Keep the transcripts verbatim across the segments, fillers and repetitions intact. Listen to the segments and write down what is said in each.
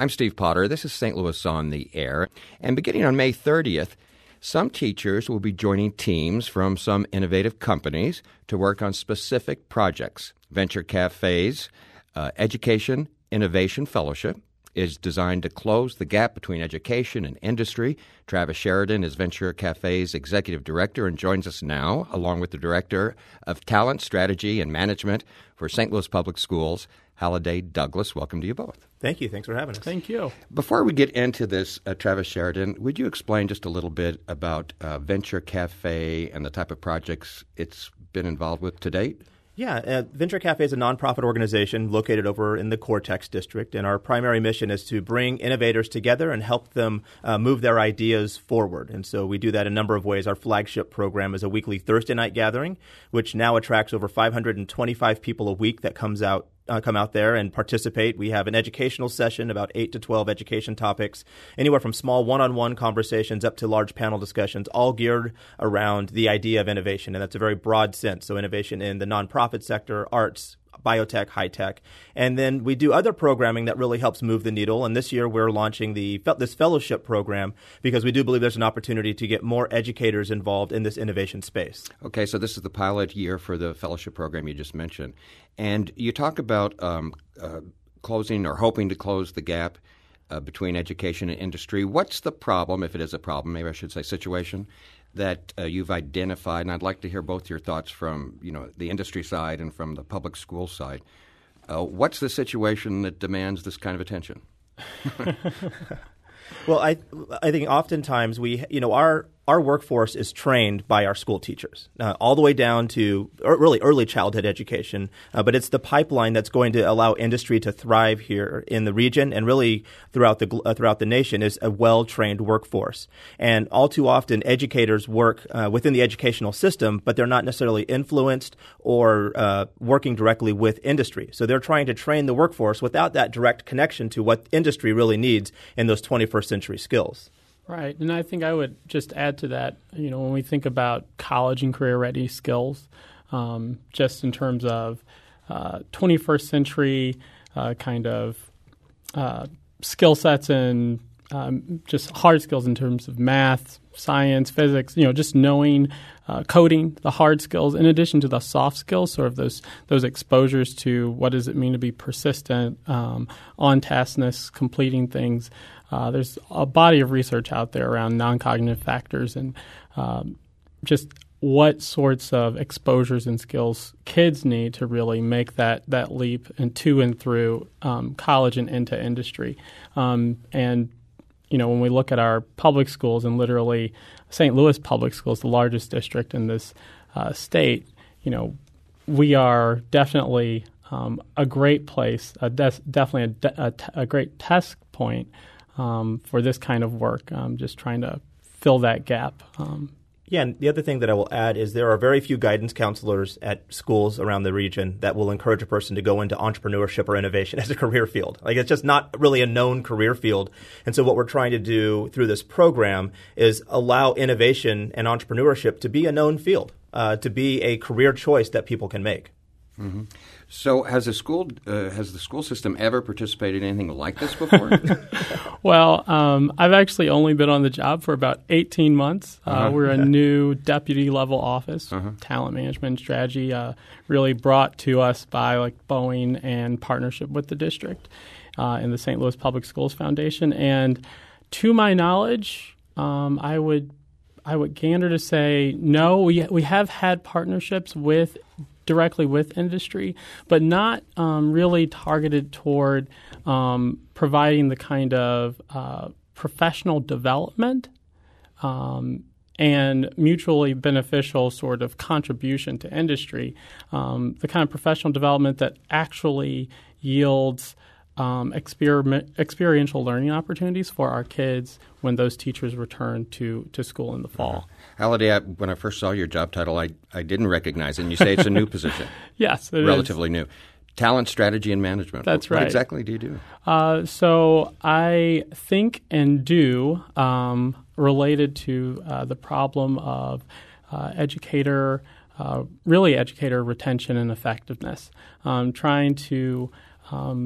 I'm Steve Potter. This is Saint Louis on the Air. And beginning on May thirtieth, some teachers will be joining teams from some innovative companies to work on specific projects. Venture Cafe's uh, Education Innovation Fellowship is designed to close the gap between education and industry. Travis Sheridan is Venture Cafe's executive director and joins us now, along with the director of Talent, Strategy, and Management for Saint Louis Public Schools, Halliday Douglas. Welcome to you both. Thank you. Thanks for having us. Thank you. Before we get into this, uh, Travis Sheridan, would you explain just a little bit about uh, Venture Cafe and the type of projects it's been involved with to date? Yeah, uh, Venture Cafe is a nonprofit organization located over in the Cortex district, and our primary mission is to bring innovators together and help them uh, move their ideas forward. And so we do that in a number of ways. Our flagship program is a weekly Thursday night gathering, which now attracts over five hundred twenty-five people a week that comes out Uh, come out there and participate. We have an educational session, about eight to twelve education topics, anywhere from small one-on-one conversations up to large panel discussions, all geared around the idea of innovation. And that's a very broad sense. So innovation in the nonprofit sector, arts, biotech, high tech. And then we do other programming that really helps move the needle. And this year we're launching the this fellowship program because we do believe there's an opportunity to get more educators involved in this innovation space. Okay, so this is the pilot year for the fellowship program you just mentioned. And you talk about um, uh, closing or hoping to close the gap uh, between education and industry. What's the problem, if it is a problem, maybe I should say situation, that uh, you've identified? And I'd like to hear both your thoughts from, you know, the industry side and from the public school side. Uh, what's the situation that demands this kind of attention? Well, I I think oftentimes we, you know, our our workforce is trained by our school teachers, uh, all the way down to really early childhood education. Uh, but it's the pipeline that's going to allow industry to thrive here in the region and really throughout the uh, throughout the nation is a well-trained workforce. And all too often, educators work uh, within the educational system, but they're not necessarily influenced or uh, working directly with industry. So they're trying to train the workforce without that direct connection to what industry really needs in those twenty-first century skills. Right. And I think I would just add to that, you know, when we think about college and career ready skills, um, just in terms of uh, twenty-first century uh, kind of uh, skill sets and um, just hard skills in terms of math, science, physics, you know, just knowing uh, coding, the hard skills, in addition to the soft skills, sort of those those exposures to what does it mean to be persistent, um, on-taskness, completing things. Uh, there's a body of research out there around non-cognitive factors and um, just what sorts of exposures and skills kids need to really make that, that leap and to and through um, college and into industry. Um, and, you know, when we look at our public schools, and literally Saint Louis Public Schools, the largest district in this uh, state, you know, we are definitely um, a great place, a des- definitely a, de- a, t- a great test point Um, for this kind of work, um, just trying to fill that gap. Um, yeah, and the other thing that I will add is there are very few guidance counselors at schools around the region that will encourage a person to go into entrepreneurship or innovation as a career field. Like, it's just not really a known career field. And so what we're trying to do through this program is allow innovation and entrepreneurship to be a known field, uh, to be a career choice that people can make. Mm-hmm. So has the school uh, has the school system ever participated in anything like this before? Well, um, I've actually only been on the job for about eighteen months. Uh, uh-huh. We're a new deputy level office, uh-huh. talent management and strategy, uh, really brought to us by like Boeing and partnership with the district uh, and the Saint Louis Public Schools Foundation. And to my knowledge, um, I would I would gander to say no. We we have had partnerships with. directly with industry, but not um, really targeted toward um, providing the kind of uh, professional development um, and mutually beneficial sort of contribution to industry, um, the kind of professional development that actually yields um, experiment, experiential learning opportunities for our kids when those teachers return to, to school in the fall. Uh-huh. Halliday, I, when I first saw your job title, I, I didn't recognize it, and you say it's a new position. Yes, it Relatively is. new. Talent, strategy, and management. That's what, right. What exactly do you do? Uh, so I think and do um, related to uh, the problem of uh, educator, uh, really educator retention and effectiveness, um, trying to um,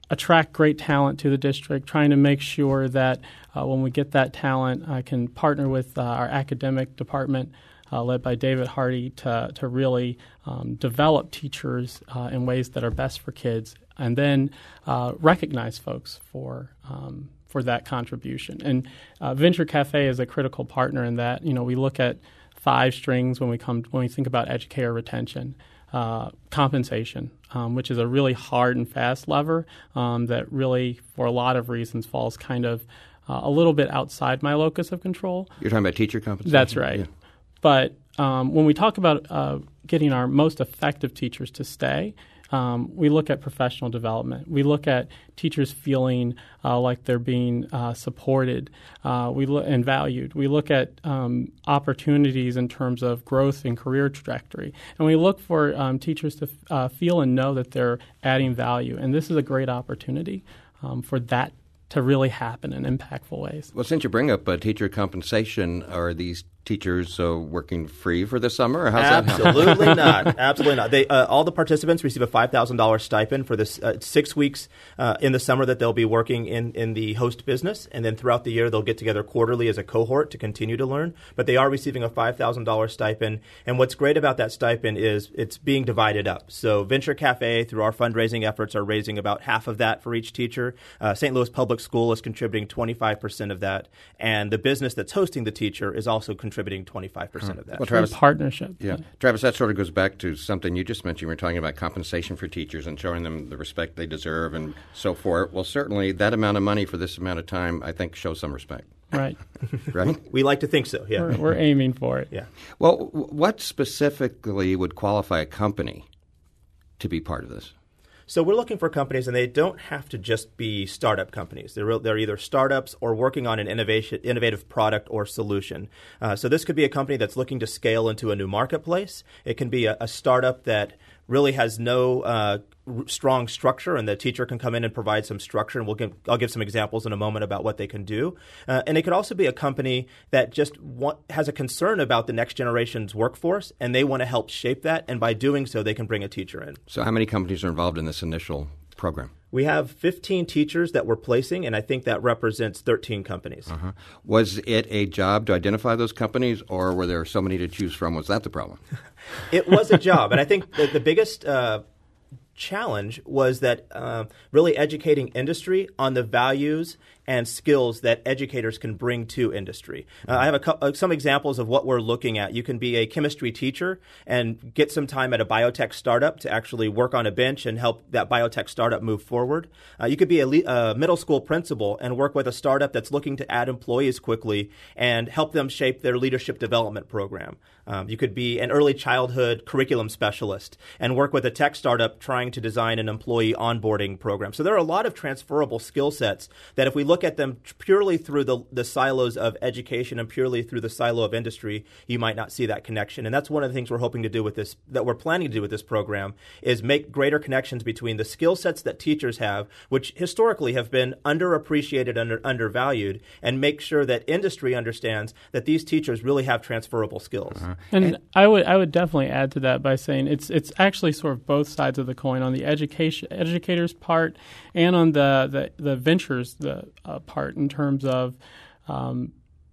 attract great talent to the district, trying to make sure that uh, when we get that talent, I can partner with uh, our academic department uh, led by David Hardy to, to really um, develop teachers uh, in ways that are best for kids, and then uh, recognize folks for um, for that contribution. And uh, Venture Cafe is a critical partner in that. You know, we look at five strings when we come when we think about educator retention. Uh, compensation, um, which is a really hard and fast lever um, that really, for a lot of reasons, falls kind of uh, a little bit outside my locus of control. You're talking about teacher compensation? That's right. Yeah. But um, when we talk about uh, getting our most effective teachers to stay, Um, we look at professional development. We look at teachers feeling uh, like they're being uh, supported uh, we lo- and valued. We look at um, opportunities in terms of growth and career trajectory. And we look for um, teachers to f- uh, feel and know that they're adding value. And this is a great opportunity um, for that to really happen in impactful ways. Well, since you bring up uh, teacher compensation, are these teachers uh, working free for the summer, or how's Absolutely that not. Absolutely not. They, uh, all the participants receive a five thousand dollars stipend for this uh, six weeks uh, in the summer that they'll be working in, in the host business, and then throughout the year they'll get together quarterly as a cohort to continue to learn. But they are receiving a five thousand dollars stipend, and what's great about that stipend is it's being divided up. So Venture Cafe, through our fundraising efforts, are raising about half of that for each teacher. Uh, Saint Louis Public School is contributing twenty-five percent of that, and the business that's hosting the teacher is also contributing twenty-five percent of that. Well, Travis, partnership. Yeah. Travis, that sort of goes back to something you just mentioned. We were talking about compensation for teachers and showing them the respect they deserve and so forth. Well, certainly that amount of money for this amount of time, I think, shows some respect. Right. Right? We like to think so, yeah. We're, we're aiming for it. Yeah. Well, w- what specifically would qualify a company to be part of this? So we're looking for companies, and they don't have to just be startup companies. They're, real, they're either startups or working on an innovation, innovative product or solution. Uh, so this could be a company that's looking to scale into a new marketplace. It can be a, a startup that really has no uh, r- strong structure, and the teacher can come in and provide some structure. And we'll give, I'll give some examples in a moment about what they can do. Uh, and it could also be a company that just want, has a concern about the next generation's workforce, and they want to help shape that. And by doing so, they can bring a teacher in. So how many companies are involved in this initial program? We have fifteen teachers that we're placing, and I think that represents thirteen companies. Uh-huh. Was it a job to identify those companies, or were there so many to choose from? Was that the problem? It was a job, and I think that the biggest uh, challenge was that uh, really educating industry on the values and skills that educators can bring to industry. Uh, I have a co- uh, some examples of what we're looking at. You can be a chemistry teacher and get some time at a biotech startup to actually work on a bench and help that biotech startup move forward. Uh, you could be a, le- a middle school principal and work with a startup that's looking to add employees quickly and help them shape their leadership development program. Um, you could be an early childhood curriculum specialist and work with a tech startup trying to design an employee onboarding program. So there are a lot of transferable skill sets that if we look at them purely through the, the silos of education and purely through the silo of industry, you might not see that connection. And that's one of the things we're hoping to do with this, that we're planning to do with this program, is make greater connections between the skill sets that teachers have, which historically have been underappreciated, under, undervalued, and make sure that industry understands that these teachers really have transferable skills. Uh-huh. And, and I would I would definitely add to that by saying it's it's actually sort of both sides of the coin, on the education educators part and on the the, the ventures the uh, part, in terms of um,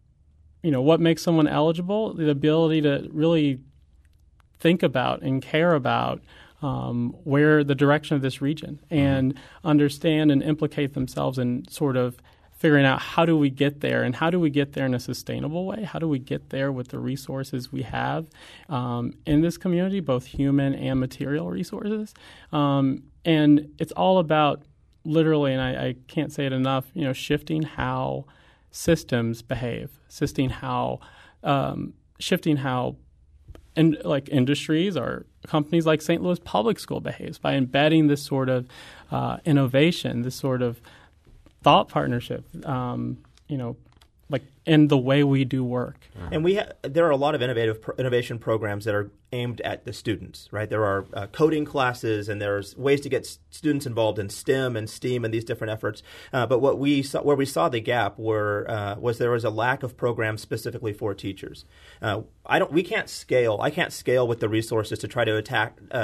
you know, what makes someone eligible, the ability to really think about and care about um, where the direction of this region, and mm-hmm. understand and implicate themselves in sort of figuring out how do we get there, and how do we get there in a sustainable way? How do we get there with the resources we have um, in this community, both human and material resources? Um, and it's all about literally, and I, I can't say it enough, you know, shifting how systems behave, shifting how, um, shifting how, and like industries or companies like Saint Louis Public School behaves, by embedding this sort of uh, innovation, this sort of thought partnership, um, you know, like in the way we do work. And we ha- there are a lot of innovative pro- innovation programs that are aimed at the students, right? There are uh, coding classes, and there's ways to get s- students involved in STEM and STEAM and these different efforts. Uh, but what we saw, where we saw the gap were uh, was there was a lack of programs specifically for teachers. Uh, I don't. We can't scale. I can't scale with the resources to try to attack. Uh,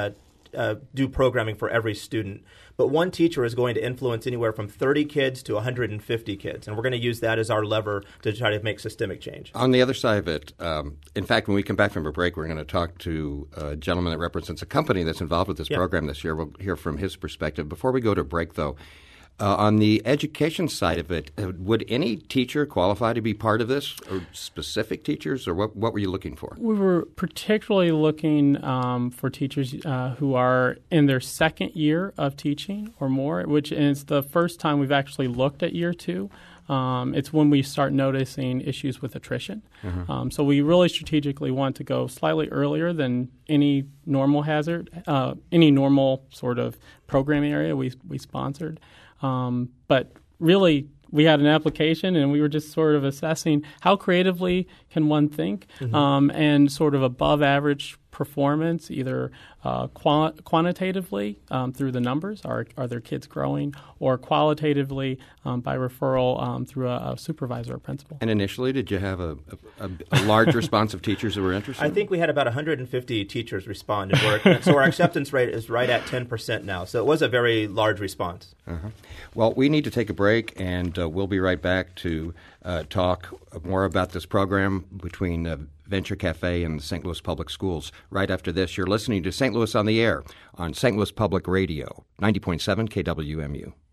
uh, do programming for every student. But one teacher is going to influence anywhere from thirty kids to one hundred fifty kids, and we're going to use that as our lever to try to make systemic change. On the other side of it, um, in fact, when we come back from a break, we're going to talk to a gentleman that represents a company that's involved with this yeah. program this year. We'll hear from his perspective. Before we go to break, though, Uh, on the education side of it, uh, would any teacher qualify to be part of this, or specific teachers, or what, what were you looking for? We were particularly looking um, for teachers uh, who are in their second year of teaching or more, which is the first time we've actually looked at year two. Um, it's when we start noticing issues with attrition. Mm-hmm. Um, so we really strategically want to go slightly earlier than any normal hazard, uh, any normal sort of programming area we we sponsored. Um, but really, we had an application, and we were just sort of assessing how creatively can one think, mm-hmm. um, and sort of above average performance, either uh, qual- quantitatively um, through the numbers, are are their kids growing, or qualitatively um, by referral um, through a, a supervisor or principal. And initially, did you have a, a, a large response of teachers who were interested? I think we had about one hundred fifty teachers respond, and we're, so our acceptance rate is right at ten percent now. So it was a very large response. Uh-huh. Well, we need to take a break, and uh, we'll be right back to uh, talk more about this program between uh, Venture Cafe and the Saint Louis Public Schools. Right after this, you're listening to Saint Louis on the Air on Saint Louis Public Radio, ninety point seven K W M U.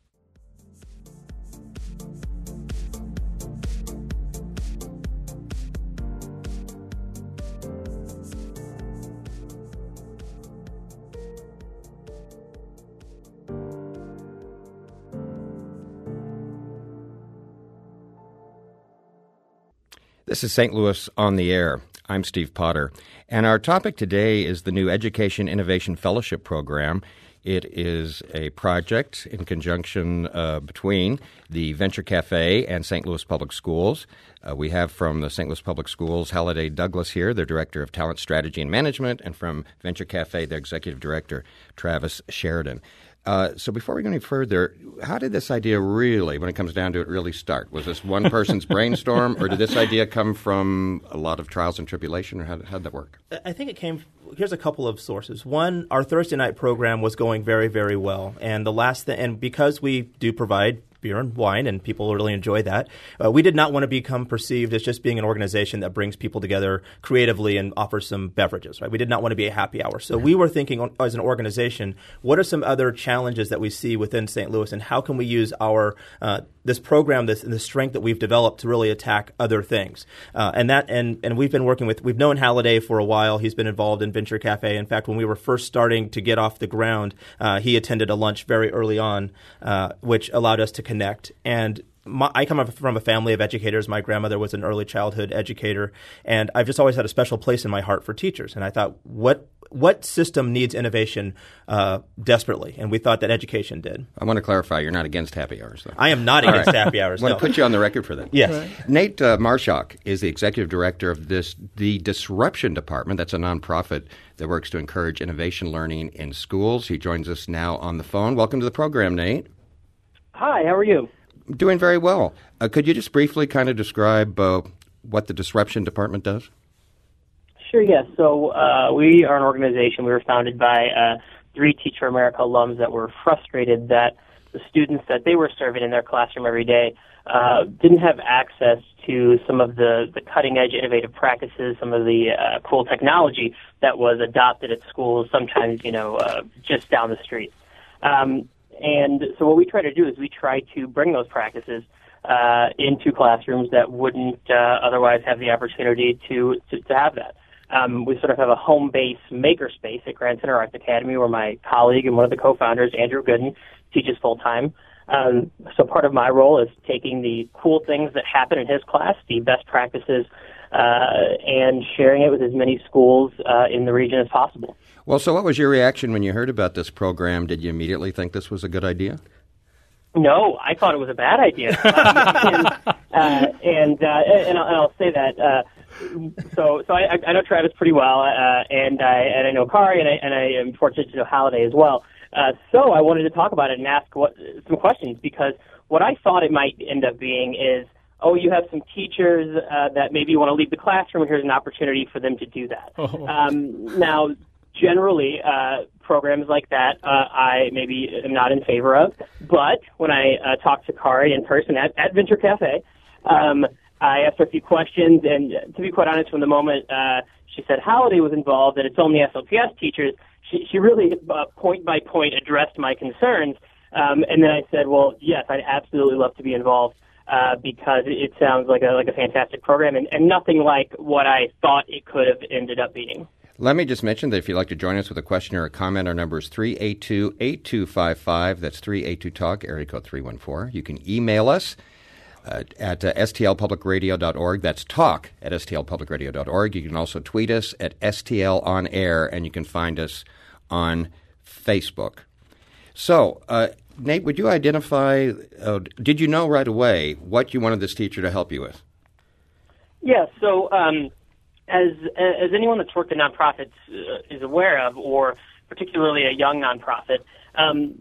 This is Saint Louis on the Air. I'm Steve Potter, and our topic today is the new Education Innovation Fellowship Program. It is a project in conjunction uh, between the Venture Cafe and Saint Louis Public Schools. Uh, we have from the Saint Louis Public Schools, Halliday Douglas here, their Director of Talent Strategy and Management, and from Venture Cafe, their Executive Director, Travis Sheridan. Uh, so before we go any further, how did this idea really, when it comes down to it, really start? Was this one person's brainstorm, or did this idea come from a lot of trials and tribulation, or how did, how did that work? I think it came – here's a couple of sources. One, our Thursday night program was going very, very well. And the last thing – and because we do provide – beer and wine, and people really enjoy that. Uh, we did not want to become perceived as just being an organization that brings people together creatively and offers some beverages, right? We did not want to be a happy hour. So we were thinking as an organization, what are some other challenges that we see within Saint Louis, and how can we use our uh, this program, this and the strength that we've developed to really attack other things? Uh, and that and and we've been working with, we've known Halliday for a while. He's been involved in Venture Cafe. In fact, when we were first starting to get off the ground, uh, he attended a lunch very early on, uh, which allowed us to connect. And my, I come from a family of educators. My grandmother was an early childhood educator, and I've just always had a special place in my heart for teachers. And I thought, what what system needs innovation uh, desperately? And we thought that education did. I want to clarify, you're not against happy hours, though. I am not against right. happy hours. I want no. to put you on the record for that. Yes. Right. Nate uh, Marshak is the executive director of this the Disruption Department. That's a nonprofit that works to encourage innovation learning in schools. He joins us now on the phone. Welcome to the program, Nate. Hi, how are you? Doing very well. Uh, could you just briefly kind of describe uh, what the Disruption Department does? Sure, yes. So uh, we are an organization. We were founded by uh, three Teach for America alums that were frustrated that the students that they were serving in their classroom every day uh, didn't have access to some of the, the cutting-edge innovative practices, some of the uh, cool technology that was adopted at schools, sometimes, you know, uh, just down the street. Um, And so what we try to do is we try to bring those practices uh, into classrooms that wouldn't uh, otherwise have the opportunity to, to, to have that. Um, we sort of have a home base makerspace at Grand Center Arts Academy where my colleague and one of the co-founders, Andrew Gooden, teaches full-time. Um, so part of my role is taking the cool things that happen in his class, the best practices, uh, and sharing it with as many schools uh, in the region as possible. Well, so what was your reaction when you heard about this program? Did you immediately think this was a good idea? No, I thought it was a bad idea. um, and uh, and, uh, and, I'll, and I'll say that. Uh, so so I, I know Travis pretty well, uh, and I and I know Kari, and I, and I am fortunate to know Halliday as well. Uh, so I wanted to talk about it and ask what, some questions, because what I thought it might end up being is, oh, you have some teachers uh, that maybe want to leave the classroom, and here's an opportunity for them to do that. Oh. Um, now, generally, uh, programs like that, uh, I maybe am not in favor of. But when I uh, talked to Kari in person at, at Venture Cafe, um, I asked her a few questions, and to be quite honest, from the moment uh, she said Holiday was involved and it's only S L P S teachers, she, she really uh, point by point addressed my concerns. Um, and then I said, well, yes, I'd absolutely love to be involved uh, because it, it sounds like a like a fantastic program and, and nothing like what I thought it could have ended up being. Let me just mention that if you'd like to join us with a question or a comment, our number is three eight two, eight two five five. That's three eight two talk, area code three one four. You can email us uh, at uh, s t l public radio dot org. That's talk at s t l public radio dot org. You can also tweet us at S T L on air, and you can find us on Facebook. So, uh, Nate, would you identify, uh, did you know right away what you wanted this teacher to help you with? Yeah, so um, as as anyone that's worked in nonprofits uh, is aware of, or particularly a young nonprofit, um,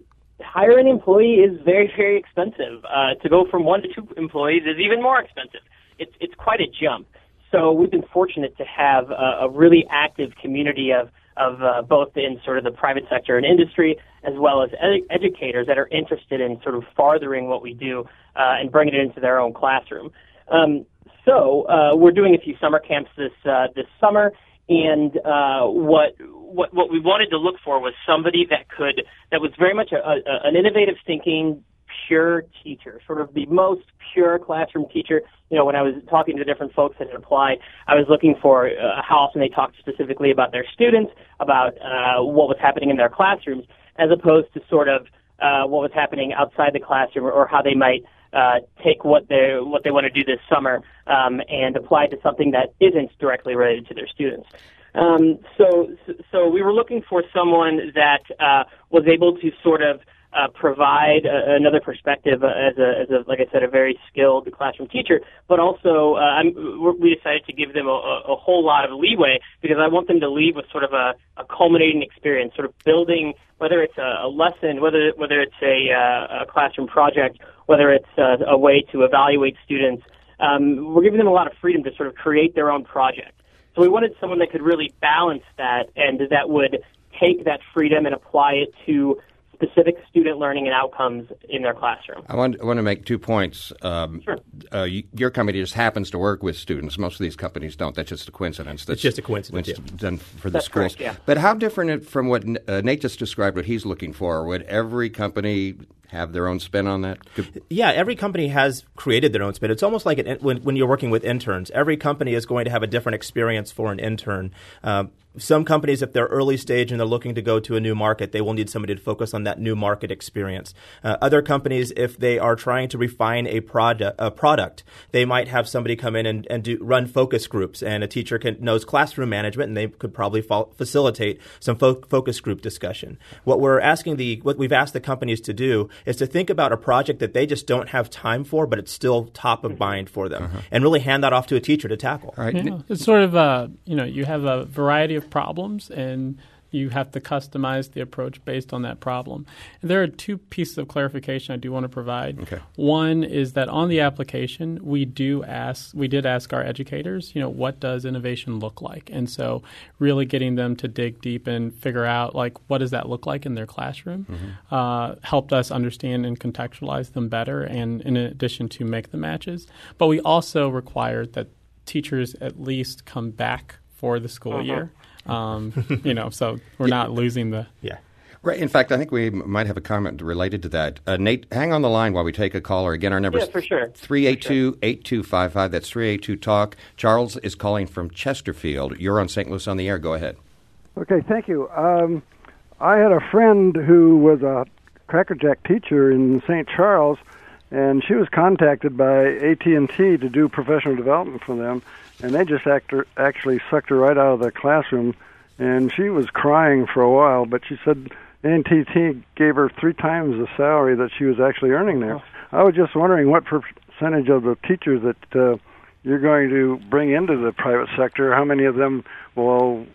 hiring an employee is very, very expensive. Uh, to go from one to two employees is even more expensive. It's it's quite a jump. So we've been fortunate to have a, a really active community of of uh, both in sort of the private sector and industry, as well as ed- educators that are interested in sort of farthering what we do uh, and bringing it into their own classroom. Um, so uh, we're doing a few summer camps this uh, this summer, and uh, what what what we wanted to look for was somebody that could that was very much a, a, an innovative thinking, pure teacher, sort of the most pure classroom teacher. You know, when I was talking to different folks that had applied, I was looking for uh, how often they talked specifically about their students, about uh, what was happening in their classrooms, as opposed to sort of uh, what was happening outside the classroom, or, or how they might uh, take what they what they want to do this summer um, and apply it to something that isn't directly related to their students. Um, so, so we were looking for someone that uh, was able to sort of Uh, provide uh, another perspective uh, as a, as a, like I said, a very skilled classroom teacher, but also uh, I'm, we decided to give them a, a whole lot of leeway because I want them to leave with sort of a, a culminating experience, sort of building, whether it's a, a lesson, whether whether it's a, uh, a classroom project, whether it's a, a way to evaluate students. Um, we're giving them a lot of freedom to sort of create their own project. So we wanted someone that could really balance that and that would take that freedom and apply it to specific student learning and outcomes in their classroom. I want, I want to make two points. Um, sure. Uh, you, your company just happens to work with students. Most of these companies don't. That's just a coincidence. That's it's just a coincidence, yeah. Done for the That's schools. correct, yeah. But how different from what uh, Nate just described, what he's looking for? Would every company have their own spin on that? Yeah, every company has created their own spin. It's almost like an, when, when you're working with interns. Every company is going to have a different experience for an intern. Um, Some companies, if they're early stage and they're looking to go to a new market, they will need somebody to focus on that new market experience. Uh, other companies, if they are trying to refine a product, a product, they might have somebody come in and, and do, run focus groups, and a teacher can, knows classroom management, and they could probably fo- facilitate some fo- focus group discussion. What we're asking the, what we've asked the companies to do is to think about a project that they just don't have time for, but it's still top of mind for them, uh-huh. and really hand that off to a teacher to tackle. All right. Yeah, it's sort of a, you know, you have a variety of problems, and you have to customize the approach based on that problem. And there are two pieces of clarification I do want to provide. Okay. One is that on the application, we do ask, we did ask our educators, you know, what does innovation look like? And so really getting them to dig deep and figure out, like, what does that look like in their classroom, mm-hmm. uh, helped us understand and contextualize them better, and in addition to make the matches. But we also required that teachers at least come back for the school uh-huh. year. Um, you know, so we're yeah. not losing the yeah. Right. In fact, I think we might have a comment related to that. Uh, Nate, hang on the line while we take a caller. Again, our number yeah, is for sure. three eight two, eight two five five. That's three eight two talk. Charles is calling from Chesterfield. You're on Saint Louis on the Air. Go ahead. Okay, thank you. Um, I had a friend who was a Crackerjack teacher in Saint Charles, and she was contacted by A T and T to do professional development for them. And they just act, actually sucked her right out of the classroom, and she was crying for a while, but she said A T and T gave her three times the salary that she was actually earning there. I was just wondering what percentage of the teachers that uh, you're going to bring into the private sector, how many of them will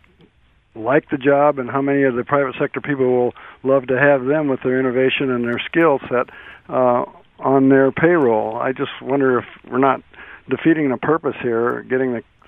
like the job, and how many of the private sector people will love to have them with their innovation and their skill set uh, on their payroll. I just wonder if we're not defeating the purpose here, getting the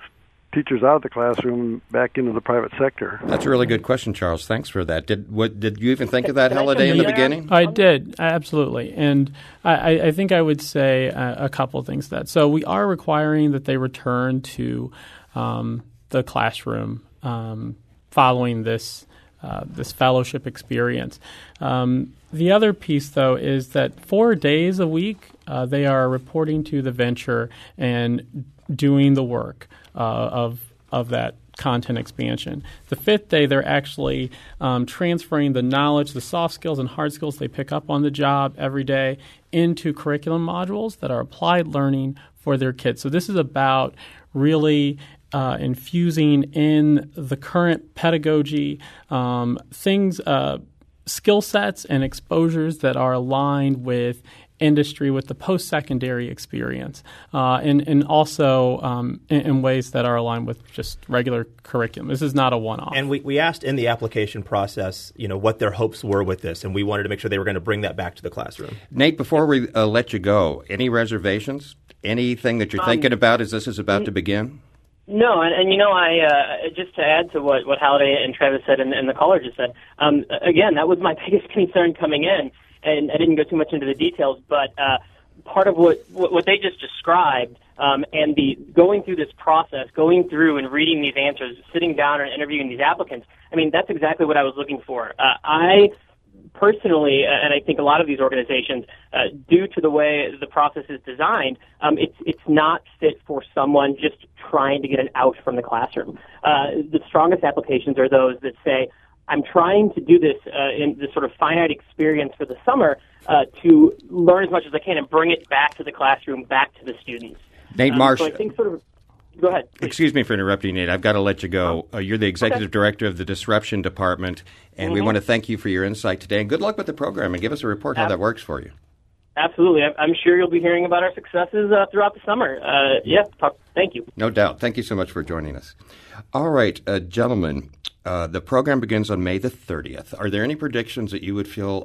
teachers out of the classroom back into the private sector? That's a really good question, Charles. Thanks for that. Did what? Did you even think of that, Can I Halliday, in the jump in beginning? I did, absolutely. And I, I think I would say a, a couple of things to that. So we are requiring that they return to um, the classroom um, following this uh, this fellowship experience. Um, the other piece, though, is that four days a week uh, they are reporting to the venture and doing the work uh, of of that content expansion. The fifth day, they're actually um, transferring the knowledge, the soft skills and hard skills they pick up on the job every day into curriculum modules that are applied learning for their kids. So this is about really uh, infusing in the current pedagogy um, things, uh, skill sets and exposures that are aligned with industry, with the post-secondary experience, uh, and, and also um, in, in ways that are aligned with just regular curriculum. This is not a one-off. And we, we asked in the application process, you know, what their hopes were with this, and we wanted to make sure they were going to bring that back to the classroom. Nate, before we uh, let you go, any reservations? Anything that you're Um, thinking about as this is about to begin? No, and, and you know, I uh, just to add to what, what Halliday and Travis said and, and the caller just said, um, again, that was my biggest concern coming in, and I didn't go too much into the details, but uh, part of what, what they just described um, and the going through this process, going through and reading these answers, sitting down and interviewing these applicants, I mean, that's exactly what I was looking for. Uh, I personally, and I think a lot of these organizations, uh, due to the way the process is designed, um, it's it's not fit for someone just trying to get an out from the classroom. Uh, the strongest applications are those that say, I'm trying to do this uh, in this sort of finite experience for the summer uh, to learn as much as I can and bring it back to the classroom, back to the students. Nate Um, Marsh. so I think sort of, go ahead, please. Excuse me for interrupting, Nate. I've got to let you go. Uh, you're the executive Okay. director of the Disruption Department, and Mm-hmm. we want to thank you for your insight today. And good luck with the program, and give us a report how Ab- that works for you. Absolutely. I- I'm sure you'll be hearing about our successes uh, throughout the summer. Uh, yeah, talk, thank you. No doubt. Thank you so much for joining us. All right, uh, gentlemen, uh, the program begins on May the thirtieth. Are there any predictions that you would feel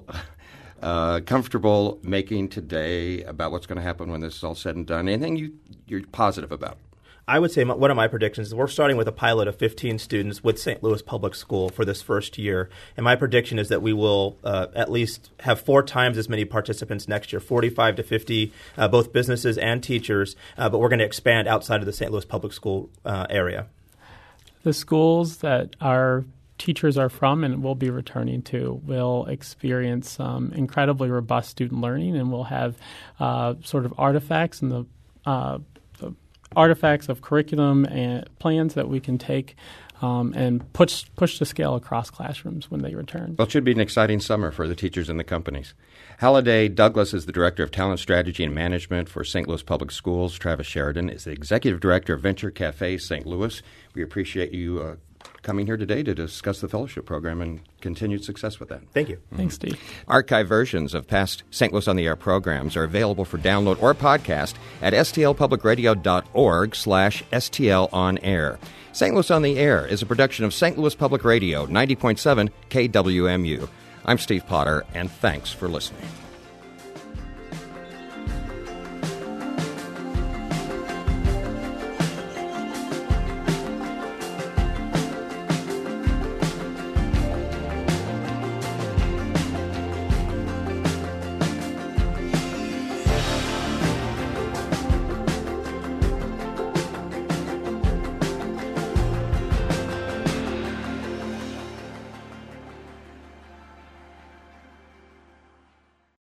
uh, comfortable making today about what's going to happen when this is all said and done? Anything you, you're positive about? I would say my, one of my predictions is we're starting with a pilot of fifteen students with Saint Louis Public School for this first year. And my prediction is that we will uh, at least have four times as many participants next year, forty-five to fifty, uh, both businesses and teachers. Uh, but we're going to expand outside of the Saint Louis Public School uh, area. The schools that our teachers are from and will be returning to will experience um, incredibly robust student learning, and will have uh, sort of artifacts and the, uh, the artifacts of curriculum and plans that we can take um, and push push to scale across classrooms when they return. Well, it should be an exciting summer for the teachers and the companies. Halliday Douglas is the Director of Talent Strategy and Management for Saint Louis Public Schools. Travis Sheridan is the Executive Director of Venture Cafe Saint Louis. We appreciate you uh, coming here today to discuss the fellowship program and continued success with that. Thank you. Thanks, Steve. Archive versions of past Saint Louis on the Air programs are available for download or podcast at stlpublicradio.org slash STL on air. Saint Louis on the Air is a production of Saint Louis Public Radio, ninety point seven K W M U. I'm Steve Potter, and thanks for listening.